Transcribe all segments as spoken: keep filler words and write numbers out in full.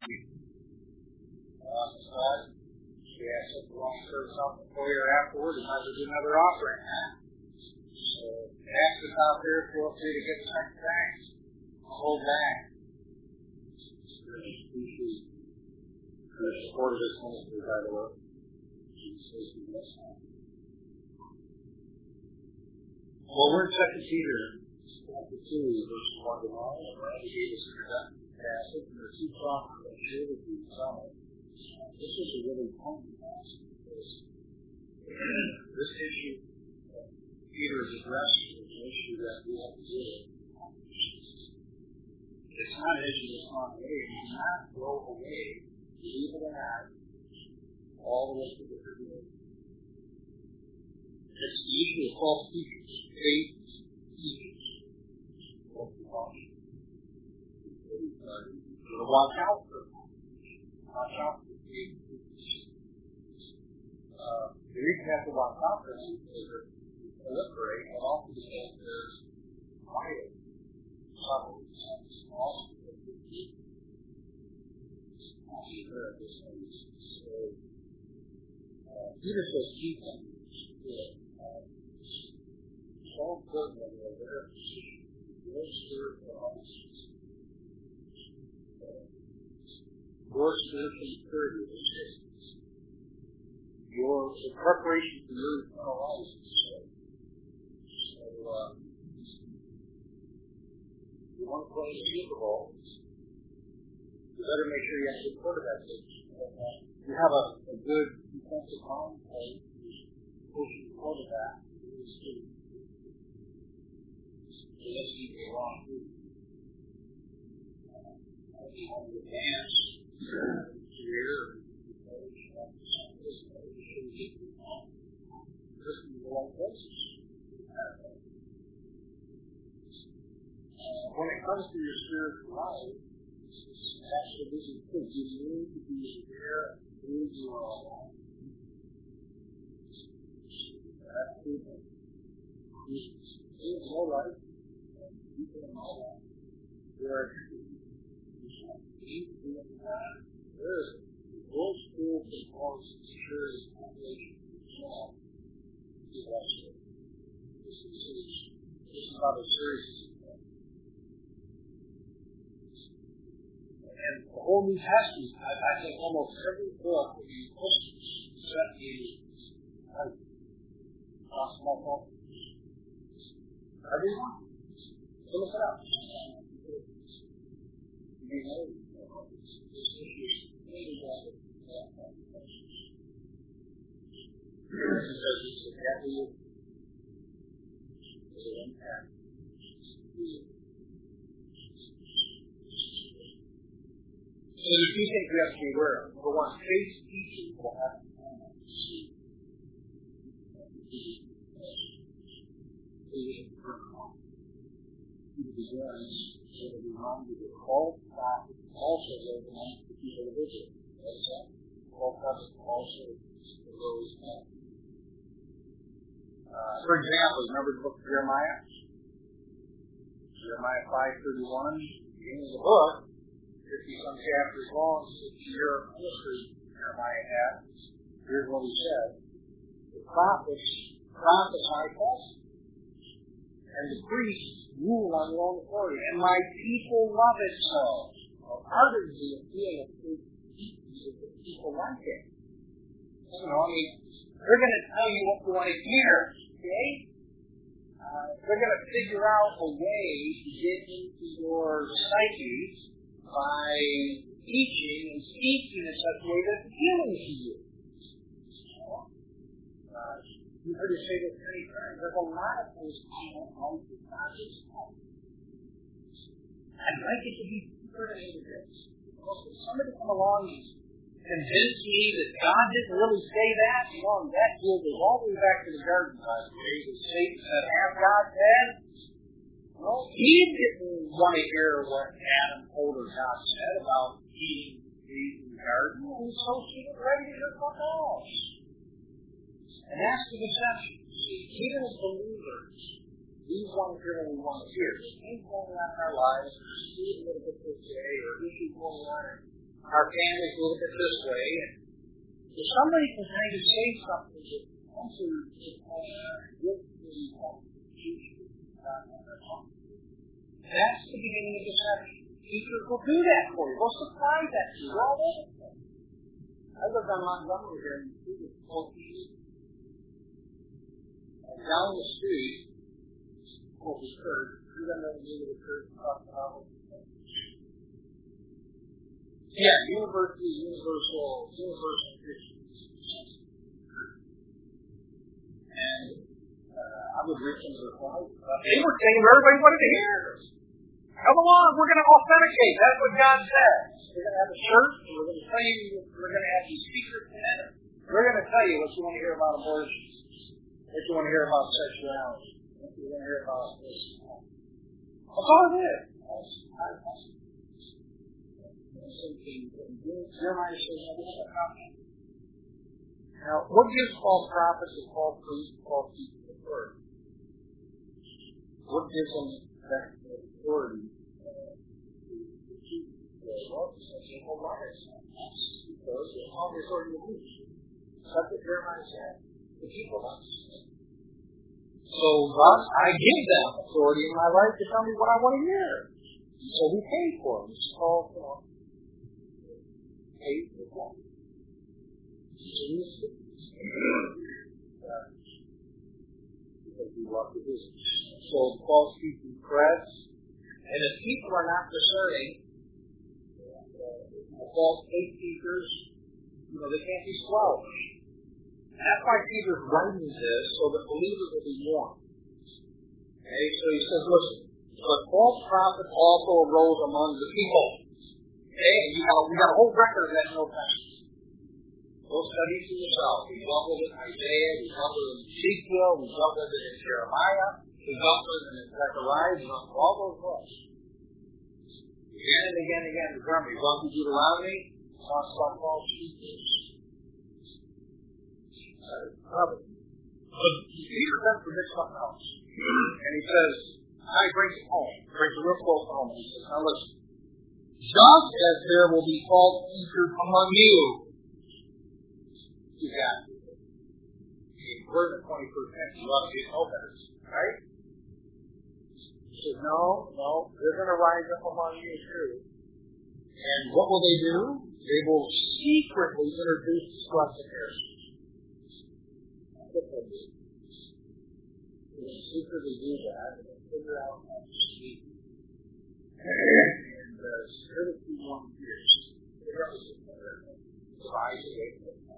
Uh, but she asked if you want to serve something for you afterward, and might do another offering. So, ask us out there, feel free to get some thanks. Hold back. The support of this ministry, by the way. Well, we're in Second Peter, chapter two, verse one to nine, and Randy gave us an introductory passage, and there's two prophets that share with you some of it. This is a really important passage, because this issue that Peter is addressing is an issue that we have to deal with. It's not an issue that's not away. It does not go away, believe it or not, all the way to the tribulation. It's the issue of false teachers, faith teachers. So watch out for them. Watch out for faith teachers. Uh, the reason you have to watch out for them is they're proliferate, but also because there's vital trouble. Also, so, uh, Peter says keep them. So important that we're aware of this issue. Your spiritual offices. Your spiritual maturity of this business. Your the preparation for your eternal life. So, so uh, you want to play the Super Bowl, you better make sure you have a good quarterback. You have a, a good defensive line play, pushing the quarterback. So let's keep it wrong, too. Uh, you want to advance your career, coach, this should get you on. Just in the right places. Uh, when it comes to your spiritual life, actually, this is good. You need to be aware of who you are. That's good. There's no life. You can know that. There are there is the world school performance security population small. This is this is not a serious. And the whole New Testament, I, I think almost every book that you push set you right. Possible fault. Everyone. So look it up. You know, this issue is really bad. Because it's a devil. It's an impact. So there's two things we have to be aware of. Number one, faith teaching will have to come out to see. It begins with a reminder that all prophets also wrote amongst the people of Israel. What is that? All prophets also arose up. Uh, for example, remember the book of Jeremiah? Jeremiah five thirty-one, beginning of the book. fifty-some chapters long, six-year history Jeremiah had. Here's what he said. The prophets prophesy falsely, and the priests rule on their own authority, and my people love it so. Well, ardently appeal of the people like it. You know, I mean, they're going to tell you what you want to hear, okay? Uh, they're going to figure out a way to get into your psyche by teaching and speaking in such a way that's appealing to you. Uh, you've heard us say this many times. There's a lot of things people want to not just know. I'd like it to be deeper into this. Because if somebody come along and convince me that God didn't really say that, you know, and that deal goes all the way back to the garden, by the way, that Satan said, have God said? Well, he didn't want to hear what Adam told her God said about eating trees in the garden, and so she was ready to hear fuck off. And that's the deception. See, even as believers, we want to hear what we want to hear. There's things going on in our lives, there's a little bit this day, or issues going on in our families look at it this way. And if somebody can kind of say something that also is good for you, that's the beginning of deception. Teachers will do that for you. They'll surprise at you. We're all over the place. I lived on Montgomery here in fourteen years. And down the street, what was church, you don't know the name of the church talking about it. Yeah, University, Universal, Universal Christians. And uh, I would reach into the closet. They were saying everybody wanted to hear. Come along, we're going to authenticate. That's what God says. We're going to have a church, and we're going to sing, we're going to have these speakers, and we're going to tell you what you want to hear about abortion, what you want to hear about sexuality, what you want to hear about this. That's all it is. Jeremiah says, now, what gives false prophets and false priests and false teachers authority? What gives them that authority to teach the law? They hold liars. Because they have the authority to teach. That's what Jeremiah said. The people understand. So thus, I give them authority in my life to tell me what I want to hear. So we pay for them. It's called, you know, pay for them. Because we love the business. So the false teaching spreads, and if people are not discerning, the false faith teachers, you know, they can't be squelched. And that's why Peter's writing this, so that believers will be warned. Okay, so he says, listen, but false prophets also arose among the people. Okay, and you got, we got a whole record of that in the Old Testament. Go study for yourself. We dealt with it in Isaiah, we dealt with it in Ezekiel, we dealt with it in Jeremiah, we dealt with it in Zechariah, we dealt with all those books. Again and again and again, remember, we dealt with Deuteronomy, talks about false teachers. Uh, but Peter does predict something else. And he says, I brings it home, brings it real close home. He says, now listen, just as there will be false teachers among you, you got it. We're in the twenty-first century. You ought to get no better, right? He says, no, no, they're going to rise up among you too. And what will they do? They will secretly introduce destructive heresies. That's what they'll do. They will secretly do that and they'll figure out how to speak. And uh, thirty-two one years, they're going to rise away from them.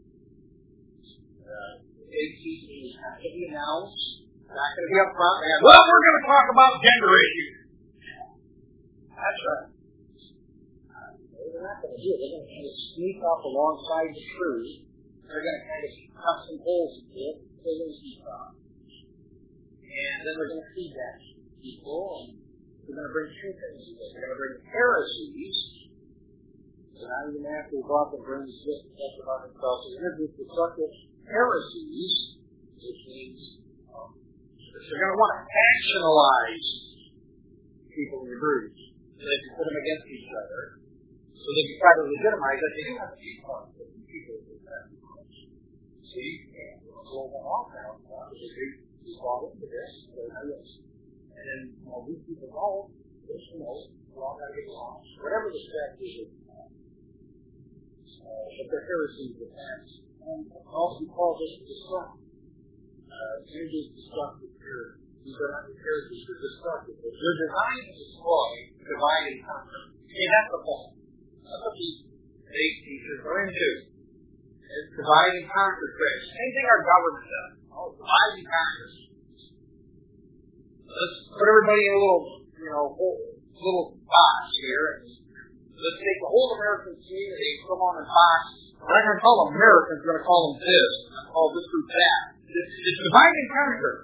Uh, big teaching is not going to be announced. It's not going to be up front. And, well, we're going to talk about gender issues. That's right. Uh, they're not going to do it. They're going to kind of sneak up alongside the truth. They're going to kind of cut some holes in it. They're going to sneak up. And then they're going to feed that to people. And they're going to bring two things. They're going to bring heresies. So now you're going to have to go up and bring this to talk about themselves. So they're going to do destructive heresies, which means um, they're going to want to factionalize people in the groups. So they can put them against each other. So they can try to legitimize that they do have to be one. But people do that. See? And we'll blow them off now. Because they fall into this. And then, you know, we people know, just, you know, we're all going to get along. Whatever the strategy is. Uh, but the heresies of that. And also calls us to destruct. Uh, introduce destructive here. These are not the heresies, they're destructive. They're designed to destroy, divide, and conquer. See, that's the point. That's what these faith teachers are into. It's divide and conquer Christ. Same thing our government does. Oh, divide and conquer. Let's put everybody in a little, you know, whole, little box here. And let's take the whole American community and put them on a box. We're not going to call them Americans, we're going to call them this. We're going to call this group that. It's, it's divide and conquer.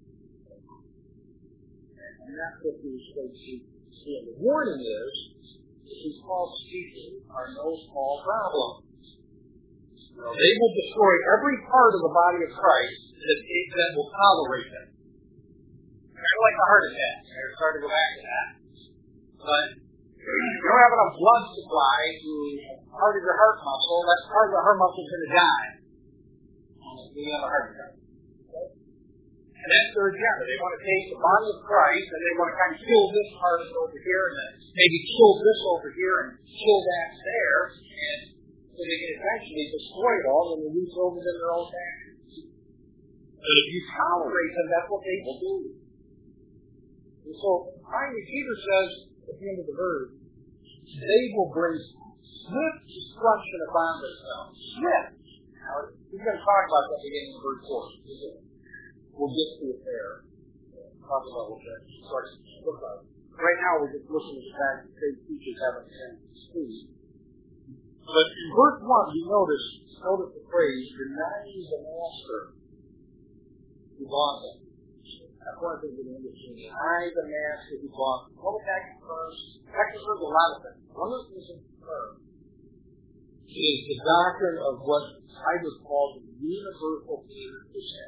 And that's what these folks see. And the warning is, that these false teachers are no small problem. You know, they will destroy every part of the body of Christ that, that will tolerate them. Kind of like a heart attack. I started to go back to that. But you don't have enough blood supply to part of your heart muscle, that part of the heart muscle is going to die. You have a heart attack. And that's their agenda. They want to take the body of Christ and they want to kind of kill this part of it over here and then maybe kill this over here and kill that there. And so they can eventually destroy it all and release over in their own fashion. But if you tolerate them, that's what they will do. And so finally Peter says at the end of the verse, they will bring swift destruction upon themselves. Swift. Now, we're going to talk about that beginning in verse four. We'll get to it there. Talk about what that starts to look like. Right now, we're just looking at the fact that faith teachers haven't been speak. But in verse one, you notice, notice the phrase, denying the master who bought them. That's one thing that interesting. Deny the master who bought them. What would that confirm? That confirms a lot of things. One of the things that confirms is the doctrine of what I would call the universal payment for sin.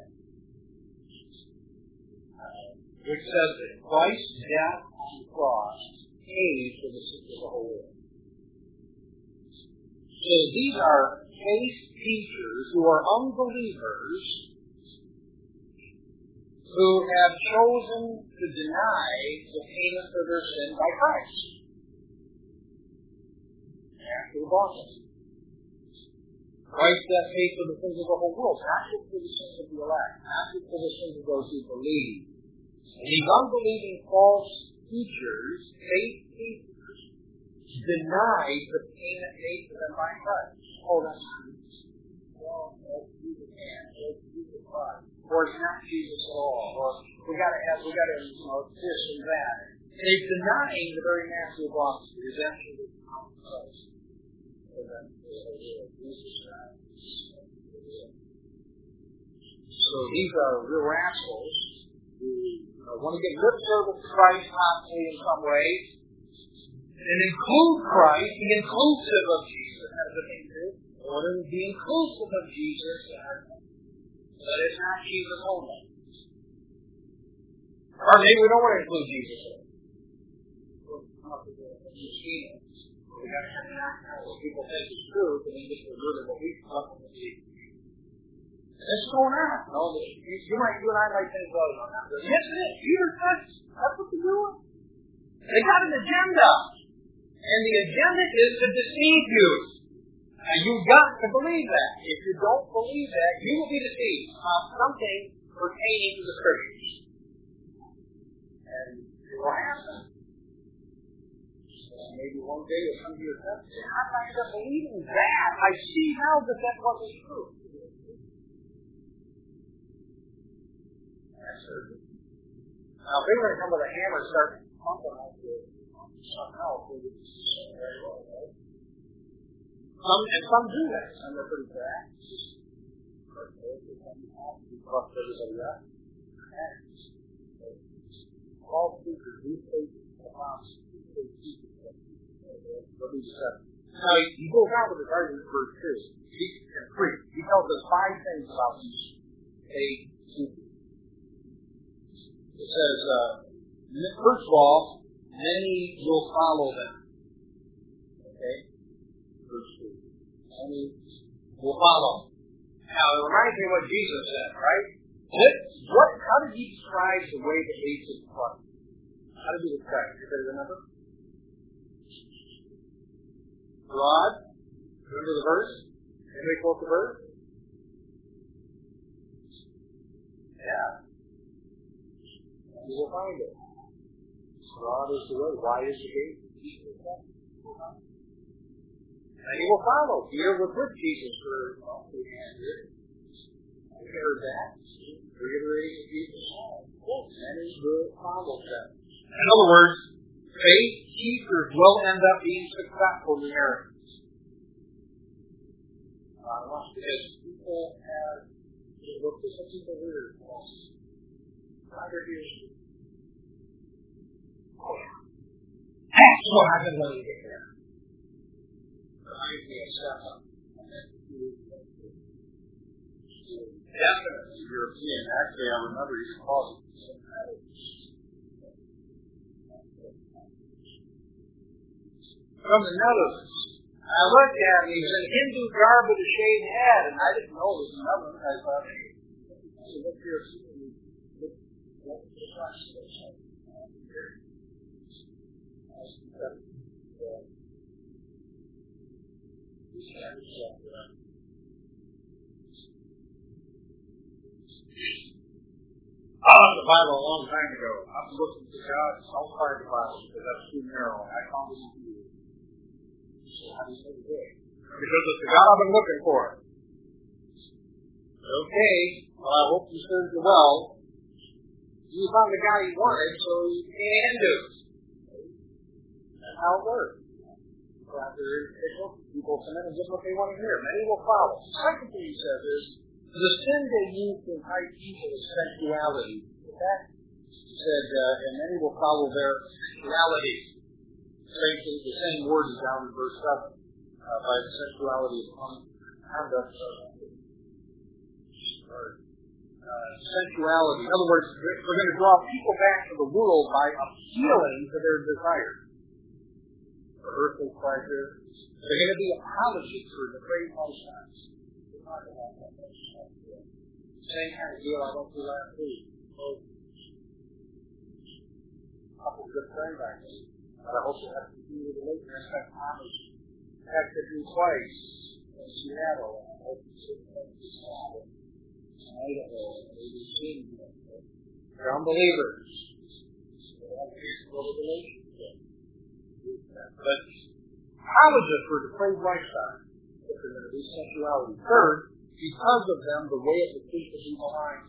Which says that Christ's death on the cross paid for the sins of the whole world. So these are faith teachers who are unbelievers who have chosen to deny the payment for their sin by Christ. After the gospel. Christ's death paid for the sins of the whole world, not just for the sins of the elect, not just for the sins of those who believe. And these unbelieving false teachers, faith teachers, deny the payment made for them by Christ. Oh, that's Jesus. Well, that's Jesus can. That's Jesus Christ. Or it's not Jesus at all. Or we got to have, we got to, you know, this and that. And they're denying the very master of all, the redemption of Christ. So these are real rascals who you know, want to get lip service to Christ possibly in some ways, and include Christ, be inclusive of Jesus. That's the thing too. Or to be inclusive of Jesus, but it's not Jesus only. Or maybe we don't want to include Jesus. People think it's true, but then just the root of what we come to believe. What's going on? No, you, you might, you and I might think, well, no, not really. Yes, it is. Peter says that's what they're doing. They got an agenda, and the agenda is to deceive you. And you've got to believe that. If you don't believe that, you will be deceived on something pertaining to the Scriptures, and it will happen. Maybe one day you'll come to yourself and say, how did I end up believing that? I see now that that wasn't true. That's certain. Now, if they were to come with a hammer and start pumping out the something else, they would be very well, right? Some, and some do that. Some are pretty bad. Just bust everybody up. All speakers, these places, the house, these places, now, he goes on with his argument in verse two and three. He tells us five things about these eight teachers. It says, uh, first of all, many will follow them. Okay? Verse two. Many will follow. Now, it reminds me of what Jesus said, right? What, what, how did he describe the way that leads to Christ? How did he describe it? Anybody remember? Broad. Remember the verse? Anybody quote the verse? Yeah. You will find it. Broad is the way. Wide is the gate. And you will follow. Peter was with Jesus for well, three years. You heard that. Reiterating Jesus' and he will follow them. In other words, faith teachers will end up being successful in inheritance. Uh, because people have looked at some people weird. Neither is that's what I've been wanting to get there. Reminds me of step up. Definitely European. Actually, I remember you called it some kind of from the Netherlands. I looked at him, he was in Hindu garb with a shaved head, and I didn't know it was another one. I thought, hey, look here, look I left the Bible a long time ago. I was looking for God. Don't part of the Bible because that's too narrow. I found it in you. So how do you say it? Because it's the God I've been looking for. Okay. Well, I hope you served you well. You found the guy you wanted, so you can do it. That's how it works. After people come in and get what they want to hear. Many will follow. The second thing he says is, the sin they use to incite people is sensuality. That said, uh, and many will follow their sensuality. Same thing, the same word is down in verse seven. Uh, by the sensuality of conduct. Uh, sensuality. In other words, we're going to draw people back to the world by appealing to their desires. For earthly pleasure. They're going to be apologies for depraved lifestyles. Same kind of deal I went through last week. A couple of good friends I made. But I also have to continue to live there. I spent time texted me twice in Seattle. And I hope you see them in Seattle. Idaho. They're unbelievers. They have a peaceful relationship. But apologies for depraved lifestyle. If they're going to be sensuality. Third, because of them, the way it would keep the evil minds.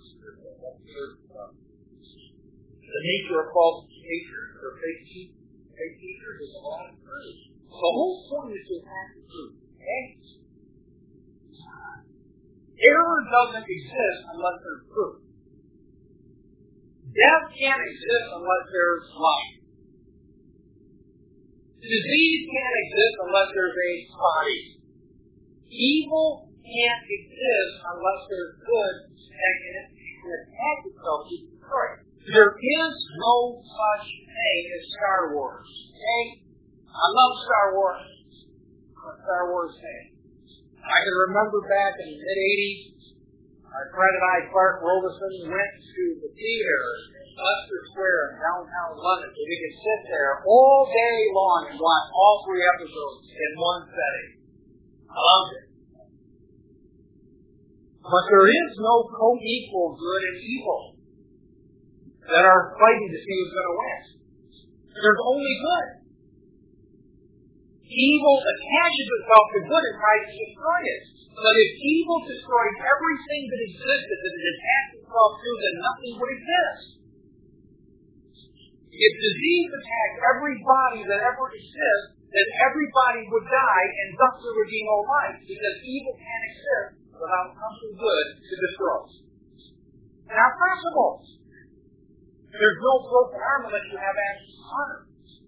The nature of false teachers, or fake teachers, fake teachers is a lot of truth. The whole point is to attack the truth. Okay? Error doesn't exist unless there's truth. Death can't exist unless there's life. Disease can't exist unless there's a body. Evil can't exist unless there's good that can attack itself to destroy it. There is no such thing as Star Wars. Okay? I love Star Wars. I'm a Star Wars fan. I can remember back in the mid-eighties, our friend and I, Clark Robeson, went to the theater in Leicester Square in downtown London, so we could sit there all day long and watch all three episodes in one setting. I loved it. But there is no co-equal good and evil that are fighting to see who's going to win. There's only good. Evil attaches itself to good and tries to destroy it. But if evil destroys everything that existed that it attached itself to, then nothing would exist. If disease attacked every body that ever exists, then everybody would die and thus there would be no life, because evil can't exist without something good to destroy. Not possible. There's no broken arm unless you have access to honor.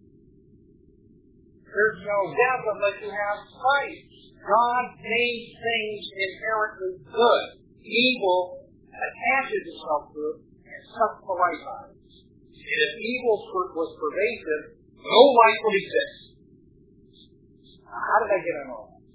There's no death unless you have life. God made things inherently good. Evil attaches itself to it and sucks the life out of it. And if evil was pervasive, no life would exist. How did I get on all that?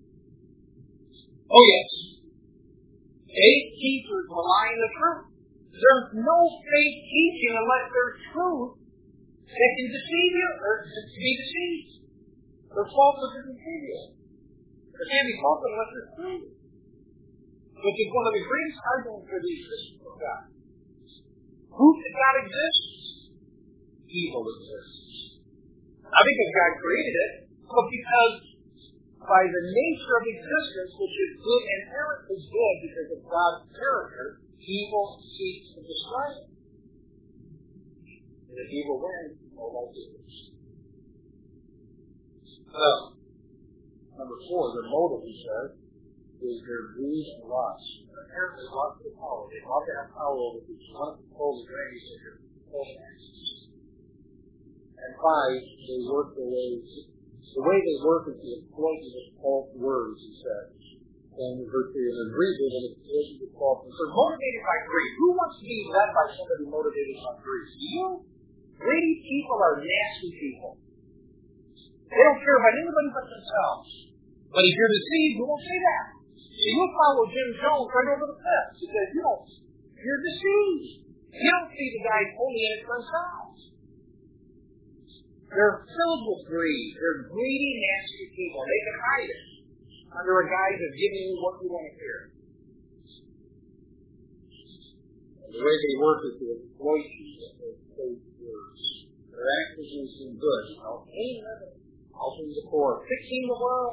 Oh yes. Fake teachers rely on the truth. There's no fake teaching unless there's truth that can deceive you or to be deceived. There's falsehood that can deceive you. There can't be falsehood unless there's truth. Which is one of the greatest arguments for these Christians of God. Proof that God exists. Evil exists. Not because God created it, but because by the nature of existence, which is good, inherently good because of God's character, evil seeks to destroy it. And if evil wins, all life is. So, number four, the motive, he says, is their greed and lust. Apparently, lust is power. They love to have power over people. They want to control the grace of your actions. And five, they work their ways. The way they work is to exploit you with false words, he says. And verse three, and then greed is an exploitation with false words. So motivated by greed. Who wants to be led by somebody motivated by greed? You? Greedy people are nasty people. They don't care about anybody but themselves. But if you're deceived, you won't see that. So you'll follow Jim Jones right over the cliff. He says, you don't, you're deceived. You don't see the guys only in it for themselves. They're filled with greed. They're greedy, nasty people. They can hide it under a guise of giving you what you want to hear. And the way they work is to exploit you with their fake words. Their actions is in good. You know, paying living, helping the poor, fixing the world.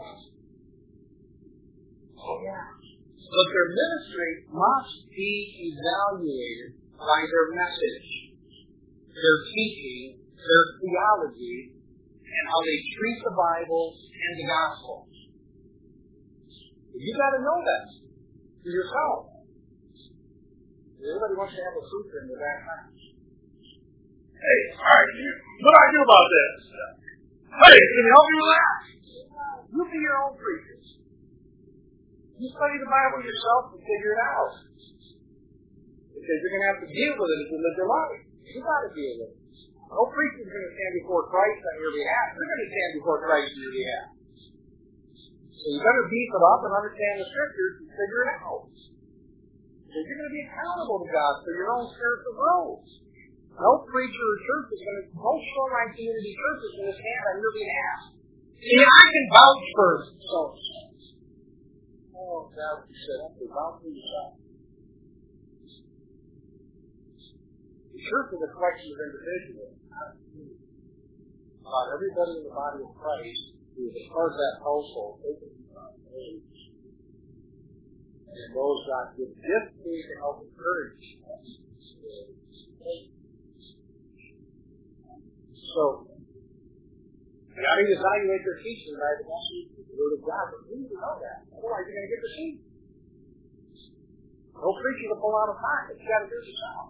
Oh, yeah. But their ministry must be evaluated by their message, their teaching, their theology, and how they treat the Bible and the gospel. You've got to know that for yourself. Everybody wants to have a preacher in the back house. Hey, all right, what do I do about this? Hey, can you help me with that? You be your own preacher. You study the Bible yourself and figure it out. Because you're going to have to deal with it if you live your life. You've got to deal with it. No preacher is going to stand before Christ on your behalf. You're going to stand before Christ on your behalf. So you better beef it up and understand the Scriptures and figure it out. So you're going to be accountable to God for your own spiritual growth. No preacher or church is going to, no shoreline community church is going to stand on your behalf. See, I can vouch for so. Oh, God, you said, okay, vouch for yourself. The church is a collection of individuals, not a community. About everybody in the body of Christ who is a part of that household, they can become age. And those God gives gifts to to help encourage us. So, you got to evaluate their teaching by the message of the Word of God. But you need to know that. Otherwise, you're going to get deceived. No preacher to pull out of time. But you got to do it yourself.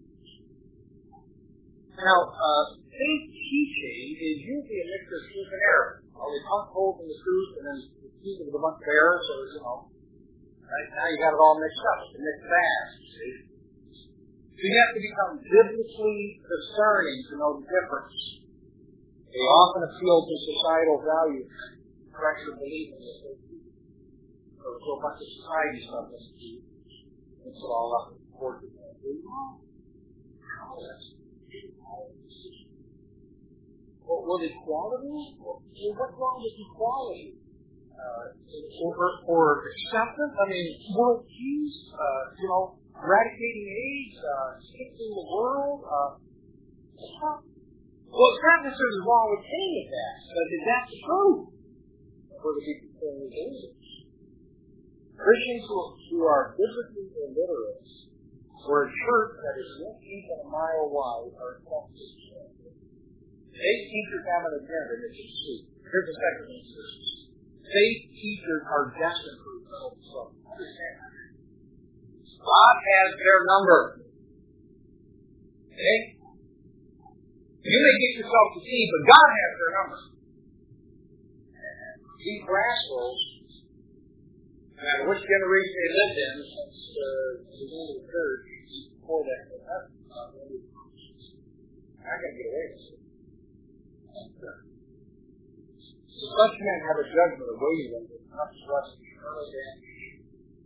Now, uh, faith teaching is usually a mixture of truth and error. Well, they pump holes in the truth and then accuse it of a bunch of error, so, you know, right now you got it all mixed up. It's a mixed bag, you see. So you have to become biblically discerning to know the difference. They often appeal to societal values, pressure belief in this. Or so much of society stuff is to mix it all up and support it. Well, well, equality? Well, what's wrong with equality? Uh, or, or acceptance? I mean, world peace, uh, you know, eradicating AIDS, uh, fixing the world. Uh, well, it's not necessarily wrong with any of that, but is that the truth? For the people saying it is. Christians who, who are biblically illiterate, or a church that is one deep and a mile wide, are accepted. Faith teachers have an agenda that you see. Here's the second thing. Faith teachers are destined for results. Understand that. God has their number. Okay? You may get yourself deceived, but God has their number. These rascals, no matter which generation they lived in, since uh, the beginning of the church, before that, I can get away with it. So such men have a judgment awaiting them that comes to us eternal damnation.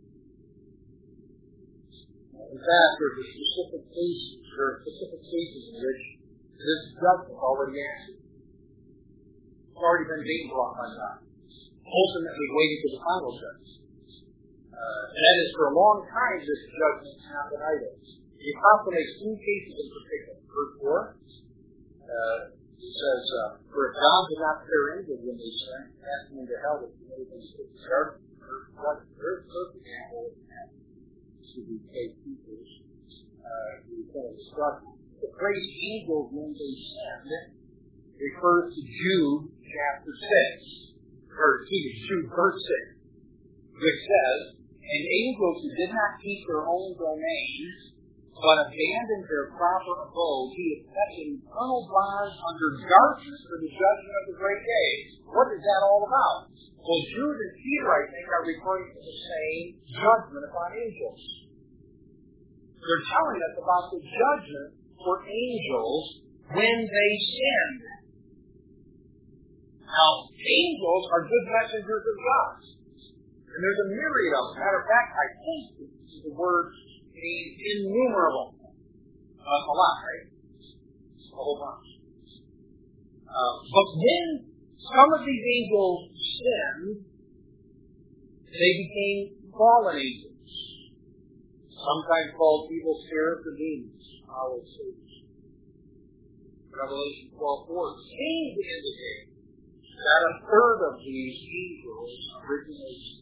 In fact, there are specific cases, there are specific cases in which this judgment is already answered. It's already been beaten block by God. Ultimately waiting for the final judgment. Uh, and that is for a long time this judgment has not been idle. The Apostle makes two cases in particular. Verse four. Uh, It says, uh, for if God did not spare angels when they sinned, cast them into hell with the anything to the dark, or what very perfect example to be paid teachers, uh, who kind of destruction. The phrase angels when they sinned refers to Jude chapter six, or excuse me, Jude verse six, which says, and angels who did not keep their own domains, but abandoned their proper abode, he is set in eternal bonds under darkness for the judgment of the great day. What is that all about? Well, Jude and Peter, I think, are referring to the same judgment upon angels. They're telling us about the judgment for angels when they sinned. Now, angels are good messengers of God. And there's a myriad of them. Matter of fact, I think the word means innumerable. Uh, a lot, right? A whole bunch. Uh, but when some of these angels sinned, they became fallen angels. Sometimes called evil spirits or demons. I will say. Revelation twelve four seems to indicate that a third of these angels originated.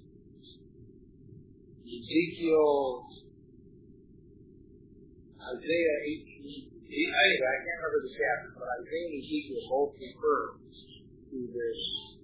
Ezekiel, Isaiah eighteen, anyway, I can't remember the chapter, but Isaiah and Ezekiel both refer to this.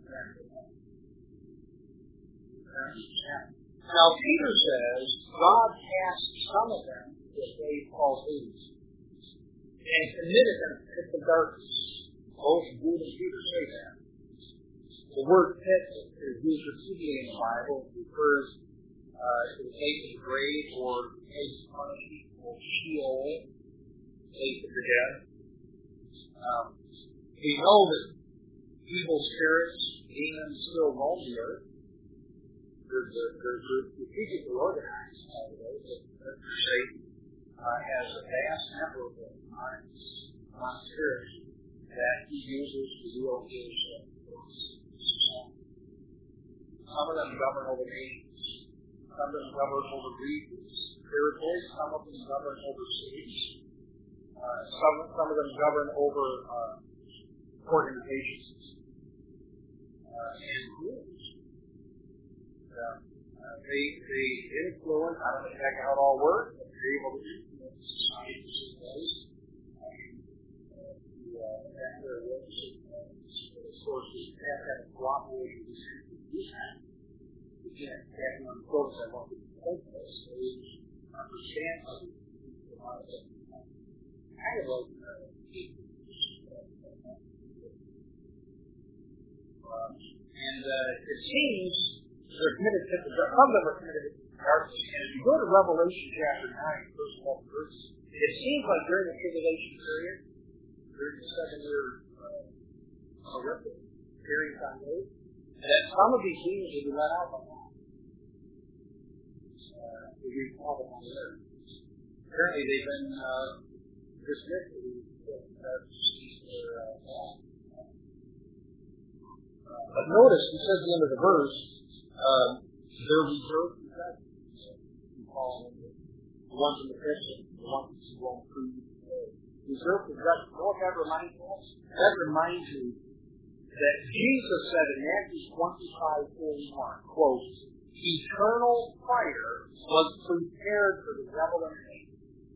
Now, Peter says God cast some of them that they call thieves and committed them to the darkness. Both Jude and Peter say that. The word pit is used repeatedly in the Bible. It refers uh, to the place of the grave or the place of punishment or Sheol, place of the dead. Um, we know that evil spirits, demons still roam the earth. They're, they're, they're strategically organized, by the way, but Satan uh, has a vast network of minds, not spirits, that he uses to deal his force. Some of them govern over nations. Some of them govern over regions, territories. Some of them govern over cities. Uh, some, some of them govern over uh, organizations uh, and groups. Uh, uh, they, they influence, I don't know exactly how it all works, but they're able to influence society in certain ways. Their works, of course, we have to have a cooperating with these people. Again, having on the focus, I want to think this, they understand how to do a lot of it. Kind of like uh, and uh, it seems they're committed to the some of them are committed to darkness. And if you go to Revelation chapter nine, first of all, verses, it seems like during the tribulation period, during the seven year uh, horrific period on earth, that some of these demons will be let out by now. Uh, we read all of them on the earth. Apparently they've been uh, dismissed. But notice, he says at the end of the verse, um, they're reserved for judgment. You call them the ones in the prison, the ones who won't prove reserved for judgment. You know what that reminds us? That reminds me that Jesus said in Matthew twenty-five forty-one, quote, eternal fire was prepared for the devil and Satan.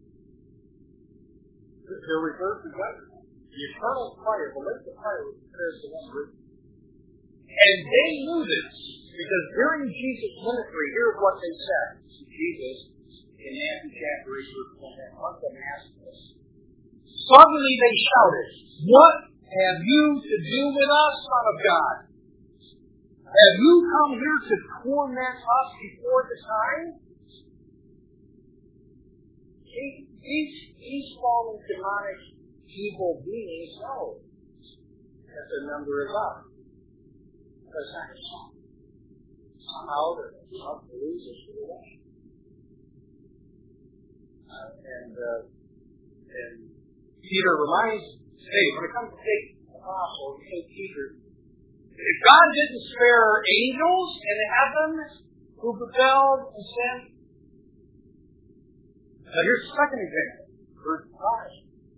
They're reserved for judgment. The eternal fire, the lake of fire, was prepared for them written. And they knew this, because during Jesus' ministry, here's what they said to Jesus in Matthew chapter eight, verse twenty-one. Once they asked this, suddenly they shouted, what have you to do with us, Son of God? Have you come here to torment us before the time? These, these fallen demonic evil beings know that their number is up. Because somehow they're not to lose us for the way. Uh, and, uh, and Peter reminds, hey, when it comes to take the apostle, you take Peter, if God didn't spare angels in the heavens who rebelled and sinned, now here's the second example, verse five.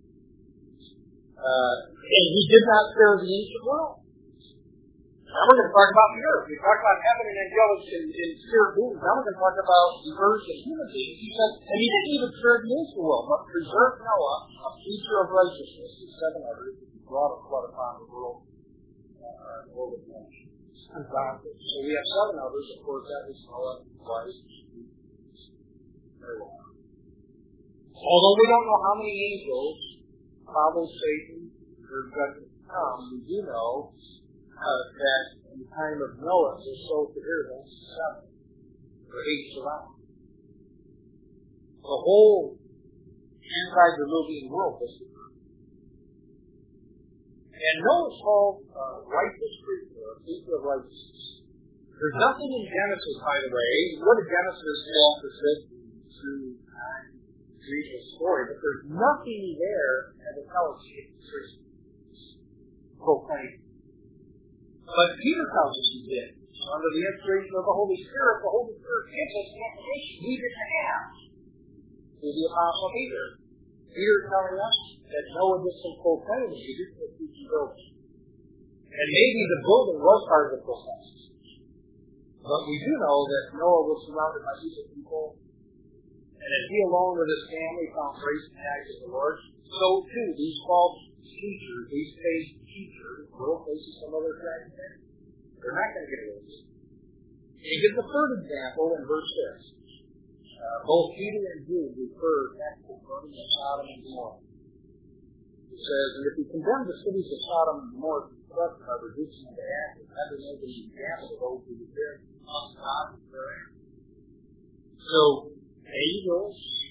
Uh, and he did not spare the ancient world. Now we're going to talk about the earth. We talked about heaven and angelic and, and spirit beings. Now we're going to talk about the earth and human beings. He said, and he didn't even spare the ancient world, but preserved Noah, a future of righteousness, and seven others, who brought a flood upon the world, uh, the world of nations. So we have seven others. Of course, that was Noah, Christ, very well. Although we don't know how many angels follow Satan or judgment to come, we do know uh, that in the time of Noah, they sold to Israel seven or eight surrounded. The whole anti-diluvian world was destroyed. And Noah's called uh, righteous creature, or creature of righteousness. There's nothing in Genesis, by the way. What did Genesis chapter six through nine read the story? But there's nothing there that will tell us it's proclaim. But Peter tells us he did. Under the inspiration of the Holy Spirit, the Holy Spirit gives us the information we didn't have. Through the Apostle Peter. Peter telling us that Noah did some proclaiming. He did some teaching building. And maybe the building was part of the process. But we do know that Noah was surrounded by evil people. And as he alone with his family found grace in the eyes of the Lord, so too these false teachers, these fake teachers, will face some other tragic things. They're not going to get away with it. He gives a third example in verse six. Uh, both Peter and Jude refer back to the burning of Sodom and Gomorrah. It says, and if we condemn the cities of Sodom and Gomorrah to destruction by reducing them to ashes, never know the example of those who repair on God and prayer. So, there you go.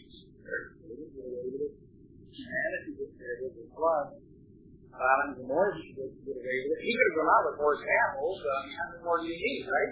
Humanity gets there with the flood. Sodom and Gomorrah gets get away with it. He could have gone out with more examples. I mean, how many more do you need, right?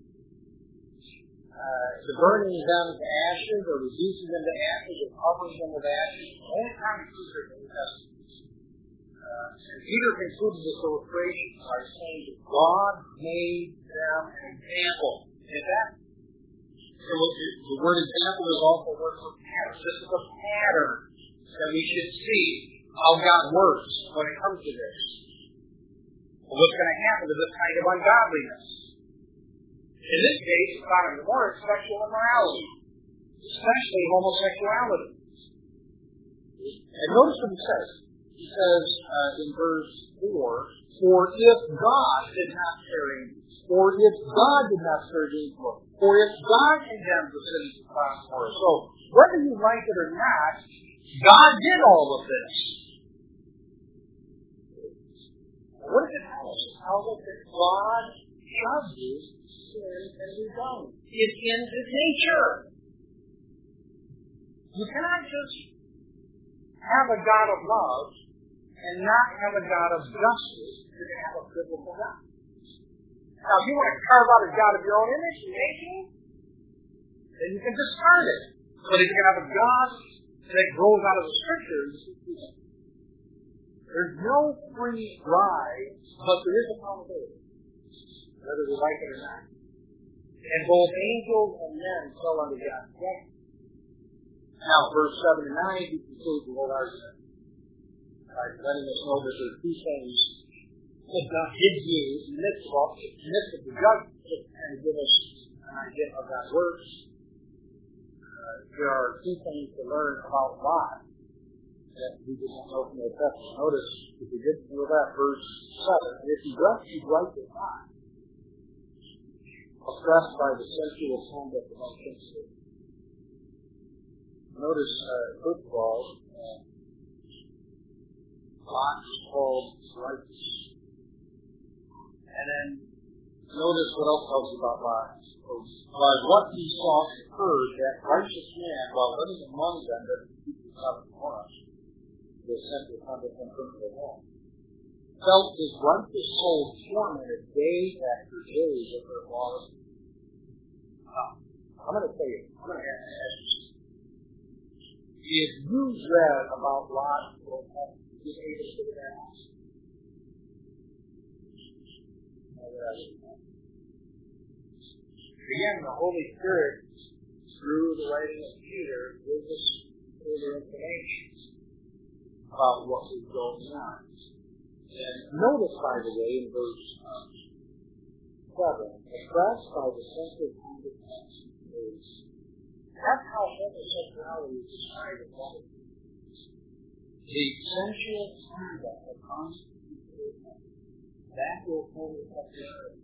Uh, the burning them to ashes, or reducing them to ashes, or covering them with ashes. The only time it's used in the New Testament. Uh, and Peter concludes this illustration by saying that God made them an example. And that, the word example is also a word for pattern. This is a pattern that we should see how God works when it comes to this. Well, what's going to happen to this kind of ungodliness? In this case, Sodom and Gomorrah is sexual immorality, especially homosexuality. And notice what he says. He says uh, in verse four, for if God did not spare angels, for if God did not spare angels, for if God condemned the cities of Sodom and Gomorrah. So, whether you like it or not, God did all of this. What does it tell us? It tells us that God judges sin and rebellion. It's in his nature. You cannot just have a God of love and not have a God of justice to have a biblical God. Now, if you want to carve out a God of your own image and making, then you can discard it. But if you can have a God that grows out of the Scriptures, there's no free ride, but there is accountability, whether we like it or not. And both angels and men fell under God's judgment. Now, verse seven and nine, he concludes the whole argument by letting us know that there are two things that God did do in the midst of all, in the midst of the judgment, and give us an idea of that works. Uh, there are two things to learn about Lot that we did not know from the Testament. Notice, if you get through that, verse seven, if he does, he's right with God, oppressed by the sensual conduct of unsensitive. Notice, uh, first of all, uh, Lot is called righteous. And then, notice what else tells you about Lot. By what he saw and heard, that righteous man, while living among them, that the people of Gomorrah, the sensual conduct and unsensitive law, felt his righteous soul tormented day after day of their lawlessness. I'm going to tell you, I'm going to ask you. If you read about Lot, you'll have to be able to figure that out. Again, the Holy Spirit, through the writing of Peter, gives us further information about what was going on. And notice, by the way, in verse um, seven, oppressed by the sense of independence. That's how homosexuality is described in God. The sensual conduct of constituted that will homosexuality.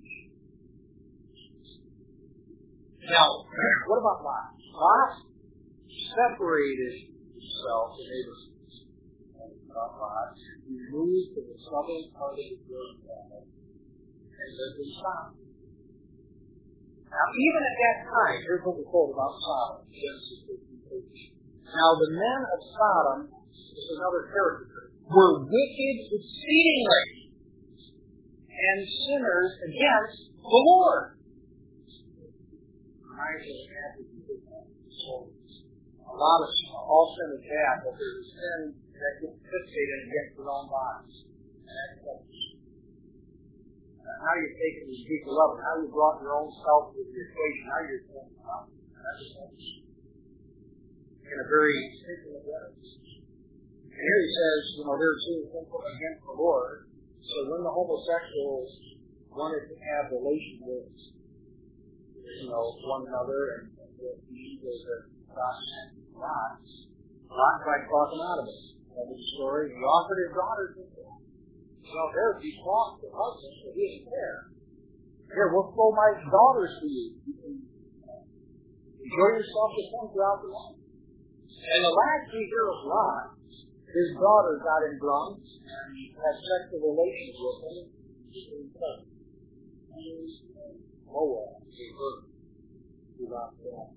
Now, what about Lot? Lot separated himself from Abraham. About Lot, he moved to the southern part of the Jordan Valley and lived in Sodom. Now, even at that time, here's what we're told about Sodom, Genesis fifteen. Now, the men of Sodom is another character. were wicked exceedingly, and sinners against the Lord. A lot of all sin is bad, but there's a sin that gets fixated against their own bodies. And that's selfish. How you're taking these people up, how you brought your own self to the equation, how you're taking them up. That's selfish. In a very particular way. And here he says, you know, they're doing something against the Lord. So when the homosexuals wanted to have relations with, you know, one another and with the evils of God and Lot, Lot tried to talk him out of it. That was the story. He offered his daughters to him. So there he fought the husband, but he didn't care. Here, we'll throw my daughters to you. You can enjoy yourself with them throughout the night. And the last we hear of Lot, his daughter got him drunk and had sexual relations with him. Moab gave birth to Lot.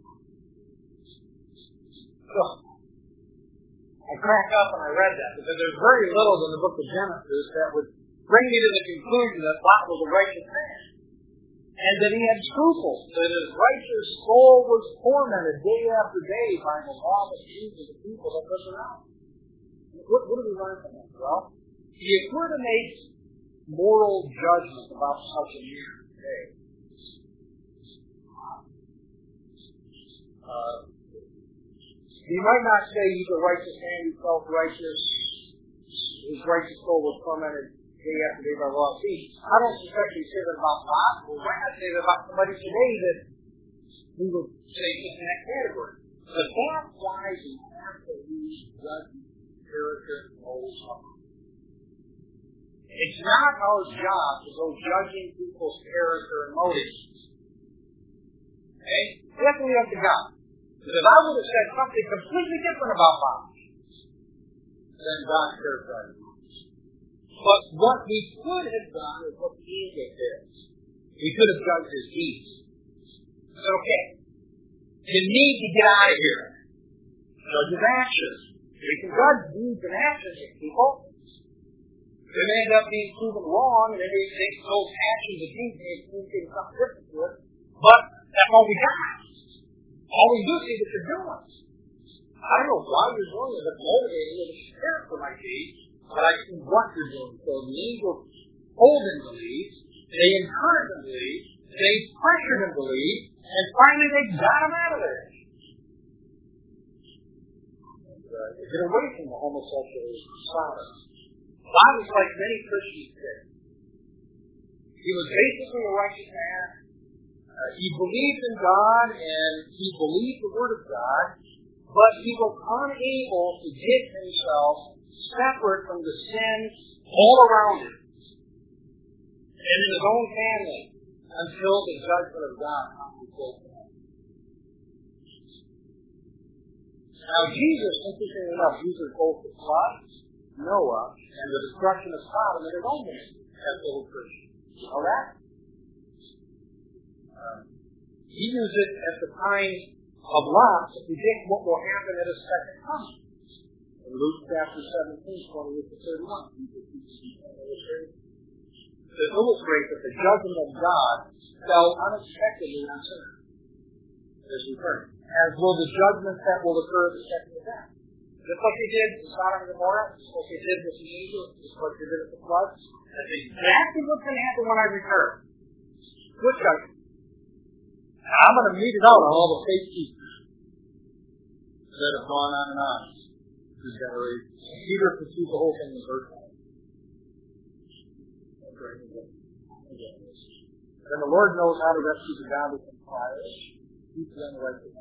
So, I cracked up when I read that because there's very little in the book of Genesis that would bring me to the conclusion that Lot was a righteous man. And that he had scruples, that his righteous soul was tormented day after day by the lawless deeds of the people that lived around. What, what do we learn from that? Well, if we're to make moral judgment about such a man today, uh, you might not say he's a righteous man who felt righteous, his righteous soul was tormented day after day by law. See, I don't suspect you say that about Lot. We might not say that about somebody today that we would say is in that category. But that's why we have to use judgment, character, and motives. It's not our job to go judging people's character and motives. Okay? We have to leave up to God. Because if I would have said something completely different about Lot, then God characterized him. But what we could have done is what Jesus did. We could have judged his deeds. Said, okay, you need to get out of here. Judge his actions. We can judge deeds and actions of people. They may end up being proven wrong, and then they think those actions and deeds may prove something different to it. But that's all we got. All we do is see what you're doing. I don't know why you're doing it, but motivating you to care for my deeds. But I see what you're doing. So the angels hold him to believe, they encourage him to believe, they pressured him to believe, and finally they got him out of there. And, uh, get away from the homosexual Sodom. Lot was like many Christians today. He was basically a righteous man. Uh, he believed in God, and he believed the Word of God, but he was unable to get himself separate from the sin all around him and in his own family until the judgment of God comes before him. Now Jesus, interestingly enough, uses both the flood, Noah, and the destruction of Sodom in his own ministry as little Christians. You know that? Um, he used it at the time of Lot to predict what will happen at his second coming. In Luke chapter seventeen, twenty-eight to thirty-one, Jesus to illustrate that the judgment of God fell unexpectedly on sinners, as we've heard, as will the judgments that will occur at the second event. Just like they did with Sodom and Gomorrah, just like they did with the angels, just like they did with the flood, that's exactly what's going to happen when I return. Good judgment. And I'm going to mete it out on all the fake teachers that have gone on and on. Generation. Peter pursued the whole thing in verse one. Then the Lord knows how to rescue the godly from fire. Keep them right to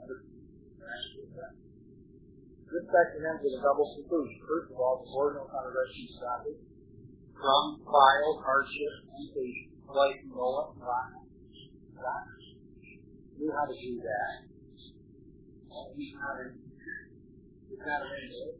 this section ends with a double conclusion. First of all, the Lord knows how to rescue the godly from trials, hardships, temptation, like Noah, God. God knew how to do that. He's not in. He's not in.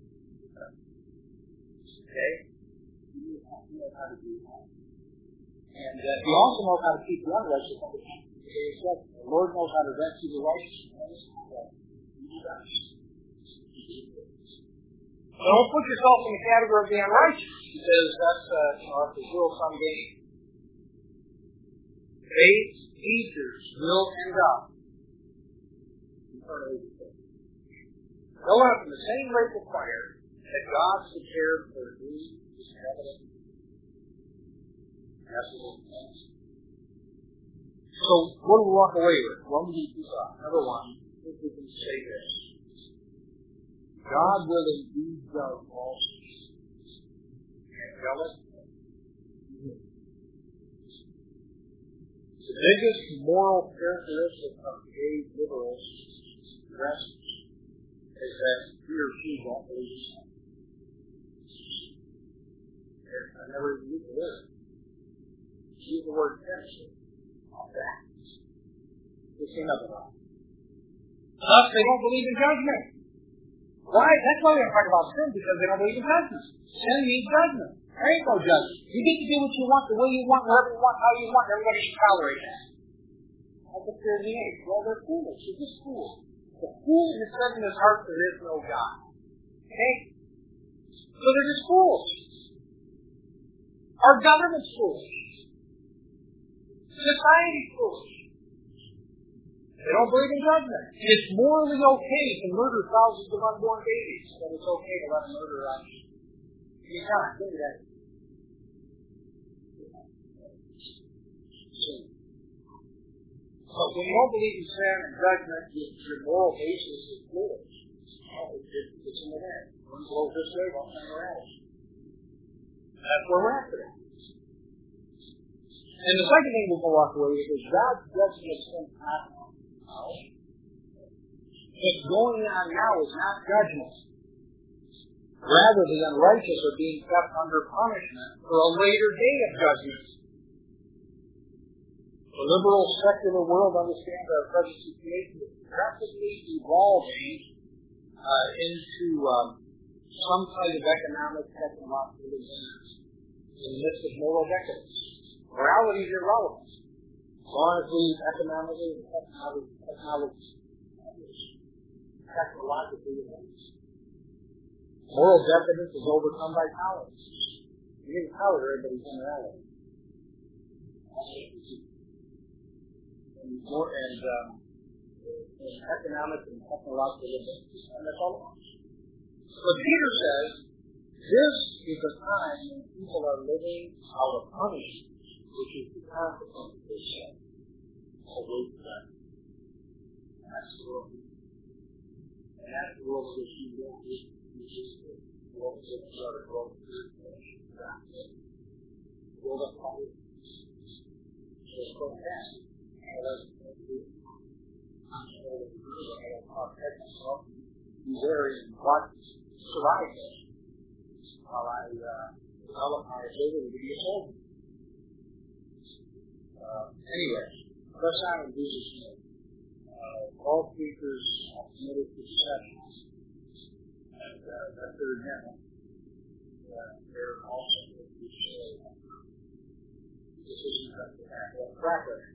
Okay? He knows how to do that. And uh, he also knows how to keep the unrighteous under control. The Lord knows how to rescue the righteous. Don't put yourself in the category of the unrighteous, because that's, uh, you know, that's a zero-sum game. Faith teachers will end up eternally with faith. They'll have the same rate of fire that God prepared for you is evident. That's what it means. So, what do we walk away with? One we decide. Number one, I think we can say this. God will indeed judge all sins. And jealous. The biggest moral characteristic of today's liberals progressives is that he or she won't believe in sin. I never even used the word. Use the word tension on that. We've seen nothing about it. Thus, they don't believe in judgment. Why? That's why we don't talk about sin, because they don't believe in judgment. Sin means judgment. There ain't no judgment. You get to do what you want, the way you want, wherever you want, how you want, and everybody should tolerate that. That's what they're the age. Well, they're foolish. They're just fools. The fool has said in his heart there is no God. Okay? So they're just fools. Our government's foolish. Society's foolish. They don't believe in judgment. It's morally okay to murder thousands of unborn babies, but it's okay to let a murderer out. You can't do that. But when you don't believe in sin and judgment, your moral basis is foolish. It's in the head. One blows this way, one turn around. That's where we're at today. And the second thing we can walk away with is God's judgment is sin not now. What's going on now is not judgment. Rather, the unrighteous are being kept under punishment for a later day of judgment. The liberal secular world understands our present situation is rapidly evolving uh, into um, some kind of economic technological advance in the midst of moral decadence. Morality is irrelevant. As long as we economically and technologically technologically advance. Moral decadence is overcome by tolerance. You need to tolerate everybody's immorality. And more and um, in economic and technological advance, and that's all it wants. But Peter says, this is a time when people are living out of punishment, which is the consequence of their sin. Away from that. And that's the world. And that's the world which you won't be used to. The world which you are going to do. The world of power. So it's fantastic. And that's what we do. I'm sure that we do. I don't protect myself. Be wary and watch survive this. While I uh, develop my ability to be a soldier. Uh, anyway, press on in Jesus' name. Uh, all speakers are committed to deceptions. And uh, that third hymn, uh, they're also going to show this isn't that they have a track record.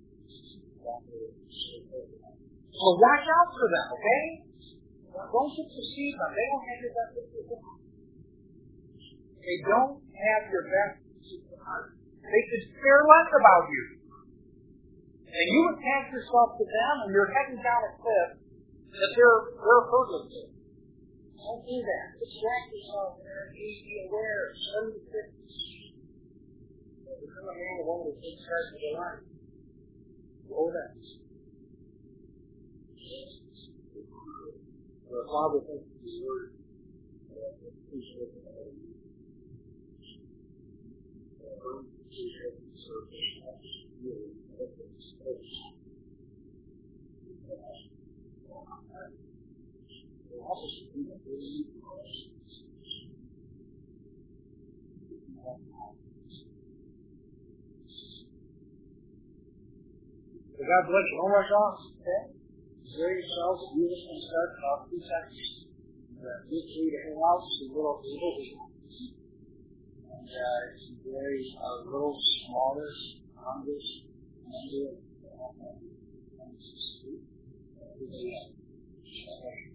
So watch out for them, okay? Don't get deceived them. They don't have your best interest at heart. They don't have your best interest at heart. They could care less about you. And you attach yourself to them and you're heading down a cliff that they're, they're hurtling to. Don't do that. Distract yourself there and be aware. Study the scriptures. Become a man or woman who takes charge of their life. Go that. The Father thanks you for the word. Appreciate it. So God bless you. One more song. Okay? Enjoy yourselves. You just want to start in about two seconds. Feel free to hang out, see little people. And uh, enjoy a little smaller Congress number of